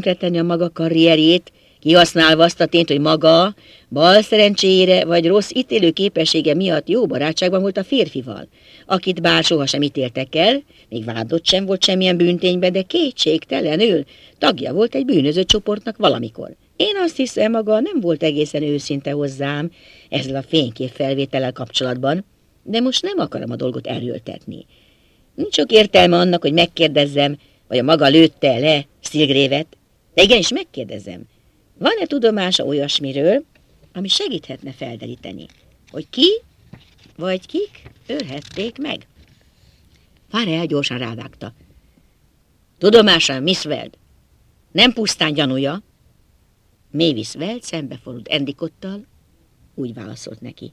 tönkretenni a maga karrierjét, kihasználva azt a tényt, hogy maga bal szerencséjére vagy rossz ítélő képessége miatt jó barátságban volt a férfival, akit bár sohasem ítéltek el, még vádott sem volt semmilyen bűntényben, de kétségtelenül tagja volt egy bűnöző csoportnak valamikor. Én azt hiszem, maga nem volt egészen őszinte hozzám ezzel a fényképfelvétellel kapcsolatban, de most nem akarom a dolgot erőltetni. Nincs sok értelme annak, hogy megkérdezzem, vagy a maga lőtte le Stilgrévet, de igenis megkérdezem, van-e tudomása olyasmiről, ami segíthetne felderíteni, hogy ki vagy kik ölhették meg? Farrell gyorsan rávágta. Tudomása, Miss Weld, nem pusztán gyanúja. Mavis Weld szembefordult Endicottal, úgy válaszolt neki.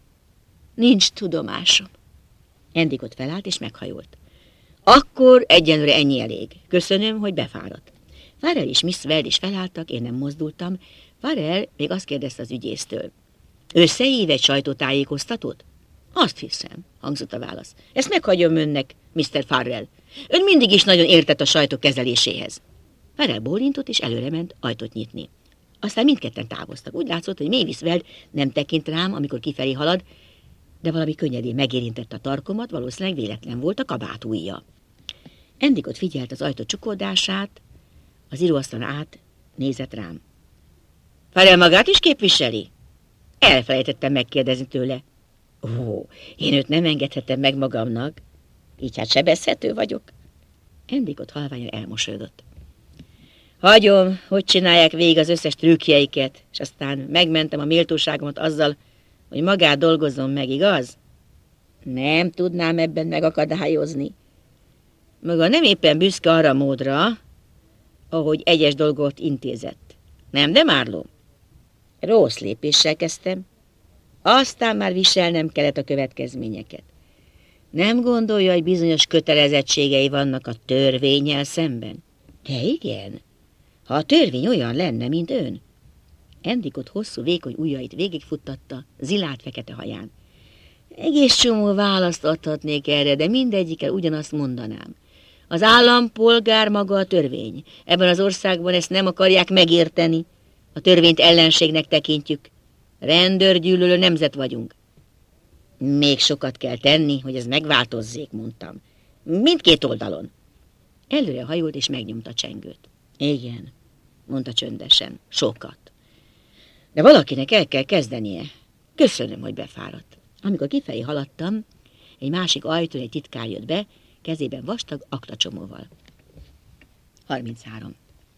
Nincs tudomásom. Endicott felállt és meghajolt. Akkor egyenlőre ennyi elég. Köszönöm, hogy befáradt. Farrell és Miss Weld is felálltak, én nem mozdultam. Farrell még azt kérdezte az ügyésztől. Összehív egy sajtótájékoztatót? Azt hiszem, hangzott a válasz. Ezt meghagyom önnek, Mr. Farrell. Ön mindig is nagyon értett a sajtó kezeléséhez. Farrell bólintott és előrement ajtót nyitni. Aztán mindketten távoztak. Úgy látszott, hogy Mavis Weld nem tekint rám, amikor kifelé halad, de valami könnyedén megérintette a tarkomat, valószínűleg véletlen volt a kabátújja. Endicott figyelt az ajtó csukódását, az íróasztalon át nézett rám. Farrell magát is képviseli? Elfelejtettem megkérdezni tőle. Ó, én őt nem engedhetem meg magamnak, így hát sebezhető vagyok. Endicott halványan elmosolyodott. Hagyom, hogy csinálják végig az összes trükkjeiket, és aztán megmentem a méltóságomat azzal, hogy magát dolgozzon meg, igaz? Nem tudnám ebben megakadályozni. Maga nem éppen büszke arra módra, ahogy egyes dolgot intézett. Nem, de Marlowe? Rossz lépéssel kezdtem. Aztán már viselnem kellett a következményeket. Nem gondolja, hogy bizonyos kötelezettségei vannak a törvénnyel szemben? De igen, ha a törvény olyan lenne, mint ön. Endicott hosszú, vékony ujjait végigfuttatta zilált fekete haján. Egész csomó választ adhatnék erre, de mindegyikkel ugyanazt mondanám. Az állampolgár maga a törvény. Ebben az országban ezt nem akarják megérteni. A törvényt ellenségnek tekintjük. Rendőrgyűlölő nemzet vagyunk. Még sokat kell tenni, hogy ez megváltozzék, mondtam. Mindkét oldalon. Előre hajolt és megnyomta a csengőt. Igen, mondta csöndesen, sokat. De valakinek el kell kezdenie. Köszönöm, hogy befáradt. Amikor kifelé haladtam, egy másik ajtón egy titkár jött be, kezében vastag aktacsomóval. 33.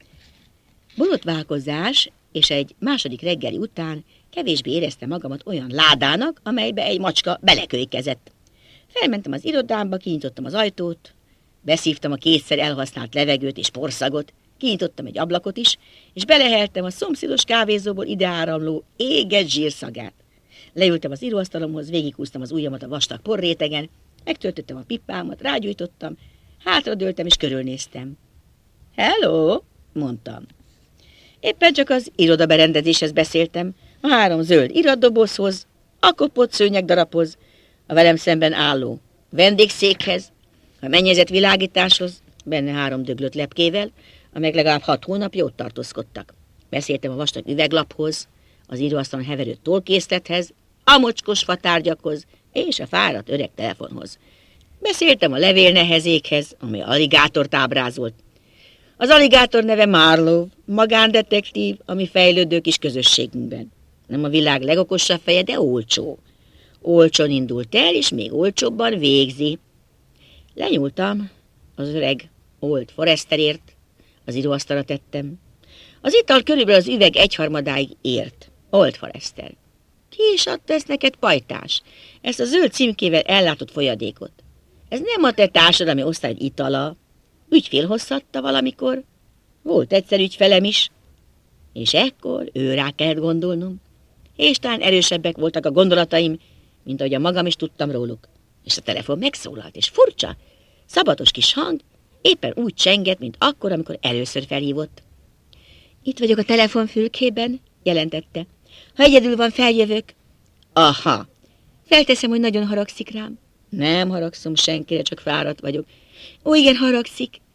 Borotválkozás és egy második reggeli után kevésbé éreztem magamat olyan ládának, amelybe egy macska belekölykezett. Felmentem az irodámba, kinyitottam az ajtót, beszívtam a kétszer elhasznált levegőt és porszagot, kinyitottam egy ablakot is, és beleheltem a szomszédos kávézóból ideáramló égett zsírszagát. Leültem az íróasztalomhoz, végighúztam az ujjamat a vastag porrétegen, megtöltöttem a pipámat, rágyújtottam, hátradőltem és körülnéztem. Hello, mondtam. Éppen csak az irodaberendezéshez beszéltem, a 3 zöld iratdobozhoz, a kopott szőnyegdarabhoz, a velem szemben álló vendégszékhez, a mennyezett világításhoz, benne 3 döglött lepkével, amelyek legalább 6 hónapja ott tartózkodtak. Beszéltem a vastag üveglaphoz, az íróasztalon heverő tollkészlethez, a mocskos fatárgyakhoz és a fáradt öreg telefonhoz. Beszéltem a levélnehezékhez, amely aligátort ábrázolt. Az aligátor neve Marlowe, magándetektív, ami fejlődő kis közösségünkben. Nem a világ legokosabb feje, de olcsó. Olcsón indult el, és még olcsóbban végzi. Lenyúltam az öreg Old Foresterért, az íróasztalra tettem. Az ital körülbelül az üveg 1/3 ért. Old Forester. Ki is adta ezt neked, pajtás? Ezt a zöld címkével ellátott folyadékot. Ez nem a te társadalmi osztályod itala. Ügyfél hozhatta valamikor. Volt egyszer ügyfelem is. És ekkor rá kellett gondolnom. És talán erősebbek voltak a gondolataim, mint ahogy a magam is tudtam róluk. És a telefon megszólalt, és furcsa, szabatos kis hang, éppen úgy csengett, mint akkor, amikor először felhívott. Itt vagyok a telefonfülkében, jelentette. Ha egyedül van, feljövök. Aha, felteszem, hogy nagyon haragszik rám. Nem haragszom senkire, csak fáradt vagyok. Ó, igen, haragszik.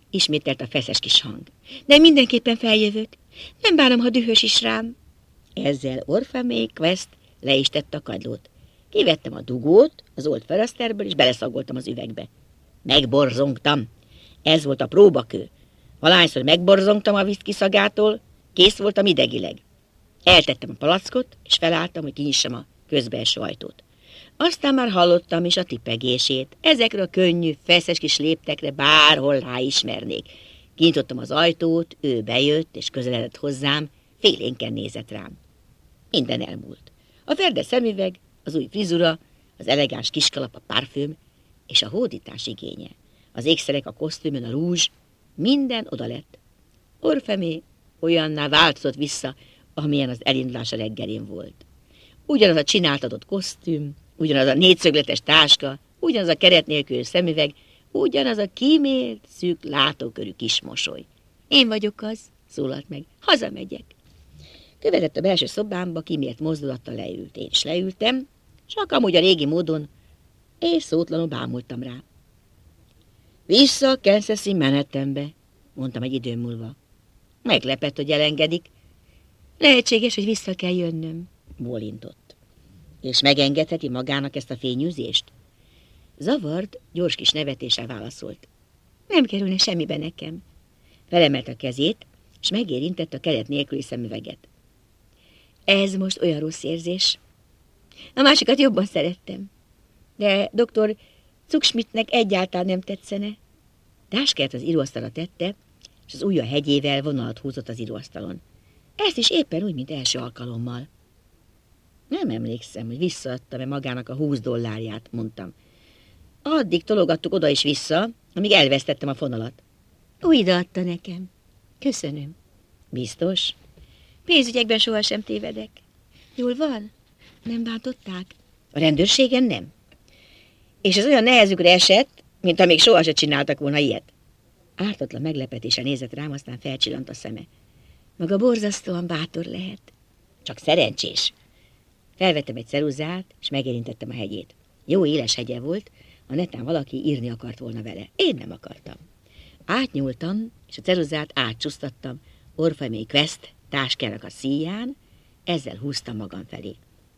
ismételt a feszes kis hang. De mindenképpen feljövök. Nem bánom, ha dühös is rám. Ezzel Orpheus Quest le is tette a kagylót. Kivettem a dugót az Old Foresterből, és beleszagoltam az üvegbe. Megborzongtam. Ez volt a próbakő. Valahányszor megborzongtam a viszki szagától, kész voltam idegileg. Eltettem a palackot, és felálltam, hogy kinyissam a közbelső ajtót. Aztán már hallottam is a tipegését. Ezekre a könnyű, feszes kis léptekre bárhol ráismernék. Kinyitottam az ajtót, ő bejött, és közeledett hozzám, félénken nézett rám. Minden elmúlt. A verde szemüveg, az új frizura, az elegáns kiskalap, a parfüm és a hódítás igénye. Az ékszerek, a kosztümön, a rúzs, minden oda lett. Orpheus olyanná változott vissza, amilyen az elindulása reggelén volt. Ugyanaz a csináltatott kosztüm, ugyanaz a négyszögletes táska, ugyanaz a keret nélkül szemüveg, ugyanaz a kímélt, szűk látókörű kis mosoly. Én vagyok az, szólalt meg, hazamegyek. Követett a belső szobámba, kímélt mozdulattal leült. Én is leültem, csak amúgy a régi módon, és szótlanul bámultam rá. Vissza a Kansas-i menetembe, mondtam egy idő múlva. Meglepett, hogy elengedik. Lehetséges, hogy vissza kell jönnöm, bólintott. És megengedheti magának ezt a fényűzést? Zavart, gyors kis nevetéssel válaszolt. Nem kerülne semmibe nekem. Felemelt a kezét, és megérintett a keret nélküli szemüveget. Ez most olyan rossz érzés. A másikat jobban szerettem. De dr. Zuckschmidtnek egyáltalán nem tetszene. Táskát az íróasztalra tette, és az ujja hegyével vonalat húzott az íróasztalon. Ezt is éppen úgy, mint első alkalommal. Nem emlékszem, hogy visszaadtam-e magának a $20, mondtam. Addig tologattuk oda is vissza, amíg elvesztettem a fonalat. Újra adta nekem. Köszönöm. Biztos? Pénzügyekben sohasem tévedek. Jól van? Nem bántották? A rendőrségen nem. És ez olyan nehezükre esett, mint amíg sohasem csináltak volna ilyet. Ártatlan meglepetéssel nézett rám, aztán felcsillant a szeme. Maga borzasztóan bátor lehet. Csak szerencsés. Felvettem egy ceruzát, és megérintettem a hegyét. Jó éles hegye volt, a netán valaki írni akart volna vele. Én nem akartam. Átnyúltam, és a ceruzát átcsúsztattam Orpheus Quest táskának a szíján, ezzel húztam magam felé.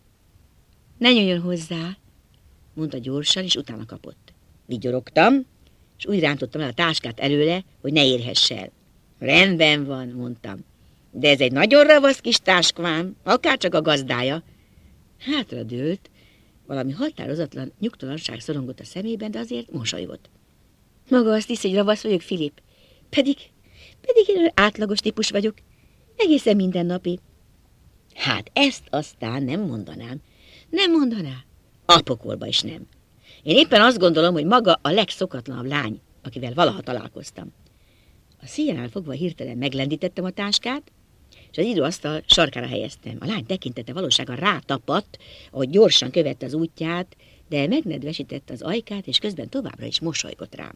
Ne nyúljon hozzá, mondta gyorsan, és utána kapott. Vigyorogtam, és úgy rántottam el a táskát előle, hogy ne érhess el. Rendben van, mondtam. De ez egy nagyon ravasz kis táskvám, akárcsak a gazdája. Hátra dőlt, valami határozatlan nyugtalanság szorongott a szemében, de azért mosolygott. Maga azt hiszi, hogy ravasz vagyok, Filip. Pedig én átlagos típus vagyok. Egészen mindennapi. Hát ezt aztán nem mondanám. Nem mondaná? A pokolba is nem. Én éppen azt gondolom, hogy maga a legszokatlanabb lány, akivel valaha találkoztam. A szíjánál fogva hirtelen meglendítettem a táskát, és az íróasztal sarkára helyeztem. A lány tekintete valósággal rátapadt, ahogy gyorsan követte az útját, de megnedvesítette az ajkát, és közben továbbra is mosolygott rám.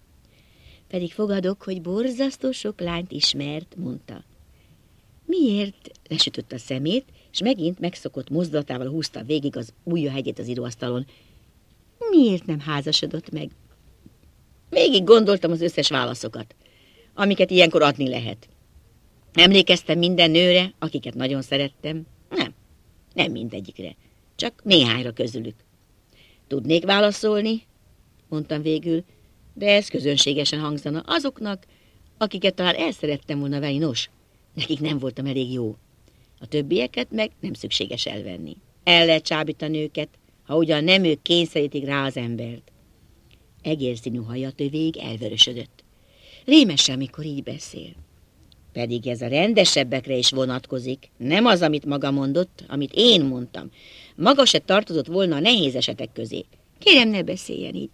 Pedig fogadok, hogy borzasztó sok lányt ismert, mondta. Miért? Lesütött a szemét, és megint megszokott mozdulatával húzta végig az ujjahegyét az íróasztalon. Miért nem házasodott meg? Végig gondoltam az összes válaszokat, amiket ilyenkor adni lehet. Emlékeztem minden nőre, akiket nagyon szerettem. Nem mindegyikre, csak néhányra közülük. Tudnék válaszolni, mondtam végül, de ez közönségesen hangzana azoknak, akiket talán el szerettem volna venni, nos, nekik nem voltam elég jó. A többieket meg nem szükséges elvenni. El lehet csábítani őket, ha ugyan nem ők kényszerítik rá az embert. Egérszínű haja végig elvörösödött. Rémesen, mikor így beszél. Pedig ez a rendesebbekre is vonatkozik, nem az, amit maga mondott, amit én mondtam. Maga se tartozott volna a nehéz esetek közé. Kérem, ne beszéljen így.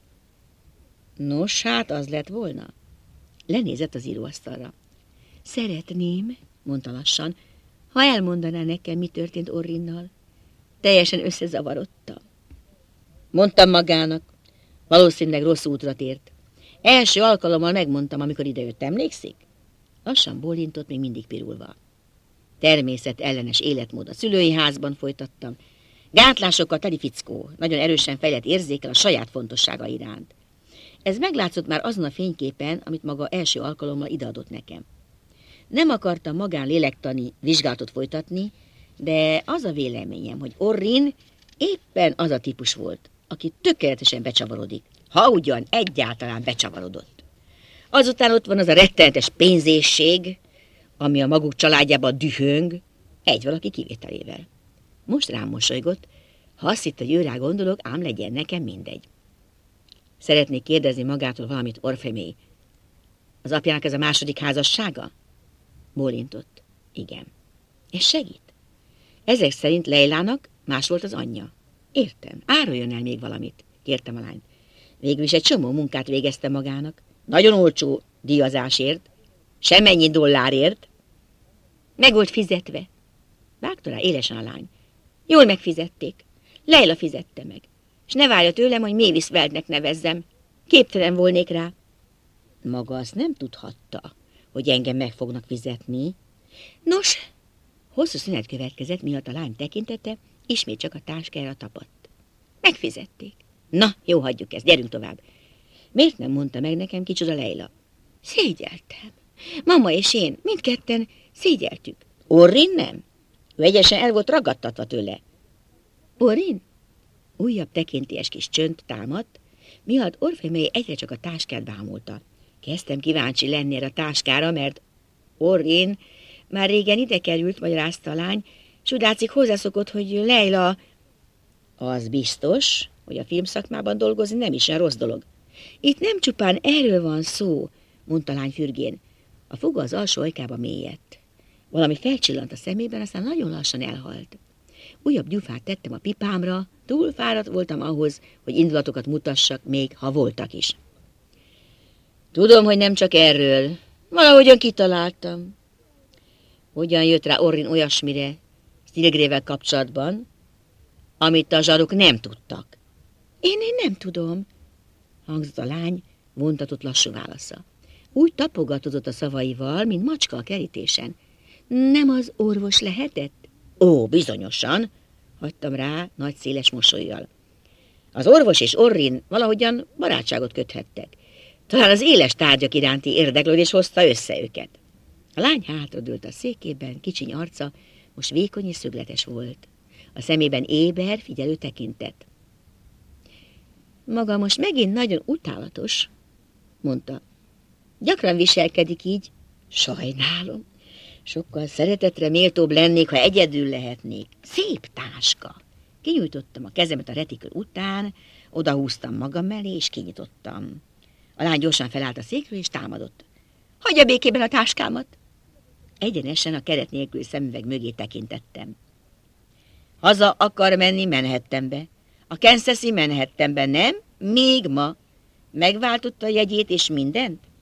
Nos, hát az lett volna. Lenézett az íróasztalra. Szeretném, mondta lassan, ha elmondaná nekem, mi történt Orrinnal. Teljesen összezavarodtam. Mondtam magának, valószínűleg rossz útra tért. Első alkalommal megmondtam, amikor idejött, emlékszik? Lassan bólintott, még mindig pirulva. Természet ellenes életmód a szülői házban folytattam. Gátlásokkal teli fickó, nagyon erősen fejlett érzékel a saját fontossága iránt. Ez meglátszott már azon a fényképen, amit maga első alkalommal ideadott nekem. Nem akartam magán lélektani vizsgálatot folytatni, de az a véleményem, hogy Orrin éppen az a típus volt, aki tökéletesen becsavarodik, ha ugyan egyáltalán becsavarodott. Azután ott van az a rettenetes pénzésség, ami a maguk családjában dühöng, egy valaki kivételével. Most rám mosolygott, ha azt hitt, hogy ő rá gondolok, ám legyen nekem mindegy. Szeretnék kérdezni magától valamit, Orfemély. Az apjának ez a második házassága? Bólintott. Igen. És segít? Ezek szerint Leilának más volt az anyja. Értem. Áruljon el még valamit, kértem a lányt. Végül is egy csomó munkát végezte magának. Nagyon olcsó díjazásért, semmennyi dollárért. Meg volt fizetve. Vágta rá élesen a lány. Jól megfizették. Leila fizette meg. És ne várja tőlem, hogy Mavis Weldnek nevezzem. Képtelen volnék rá. Maga azt nem tudhatta, hogy engem meg fognak fizetni. Nos, hosszú szünet következett, miatt a lány tekintete ismét csak a táskára tapadt. Megfizették. Na, jó, hagyjuk ezt, gyerünk tovább. Miért nem mondta meg nekem, kicsoda Leila? Szégyeltem. Mama és én, mindketten szégyeltük. Orrin nem? Ő egyesen el volt ragadtatva tőle. Orrin? Újabb tekintélyes kis csönd támadt, miatt Orfemély egyre csak a táskát bámulta. Kezdtem kíváncsi lenni erre a táskára, mert Orrin már régen ide került, magyarázta a lány, s úgy látszik hozzászokott, hogy Leila... Az biztos, hogy a filmszakmában dolgozni nem is olyan rossz dolog. Itt nem csupán erről van szó, mondta a lány fürgén. A foga az alsó ajkába mélyedt. Valami felcsillant a szemében, aztán nagyon lassan elhalt. Újabb gyufát tettem a pipámra, túl fáradt voltam ahhoz, hogy indulatokat mutassak, még ha voltak is. Tudom, hogy nem csak erről. Valahogyan kitaláltam. Hogyan jött rá Orrin olyasmire Stilgrével kapcsolatban, amit a zsaruk nem tudtak? Én nem tudom, hangzott a lány vontatott lassú válasza. Úgy tapogatott a szavaival, mint macska a kerítésen. Nem az orvos lehetett? Ó, bizonyosan, hagytam rá nagy széles mosollyal. Az orvos és Orrin valahogyan barátságot köthettek. Talán az éles tárgyak iránti érdeklődés hozta össze őket. A lány hátradőlt a székében, kicsiny arca most vékony és szögletes volt. A szemében éber, figyelő tekintet. Maga most megint nagyon utálatos, mondta. Gyakran viselkedik így. Sajnálom. Sokkal szeretetre méltóbb lennék, ha egyedül lehetnék. Szép táska. Kinyújtottam a kezemet a retikül után, odahúztam magam mellé, és kinyitottam. A lány gyorsan felállt a székről, és támadott. Hagyja békében a táskámat! Egyenesen a keret nélküli szemüveg mögé tekintettem. Haza akar menni Manhattanbe. A Kansasi Manhattanbe, nem? Még ma. Megváltotta a jegyét és mindent?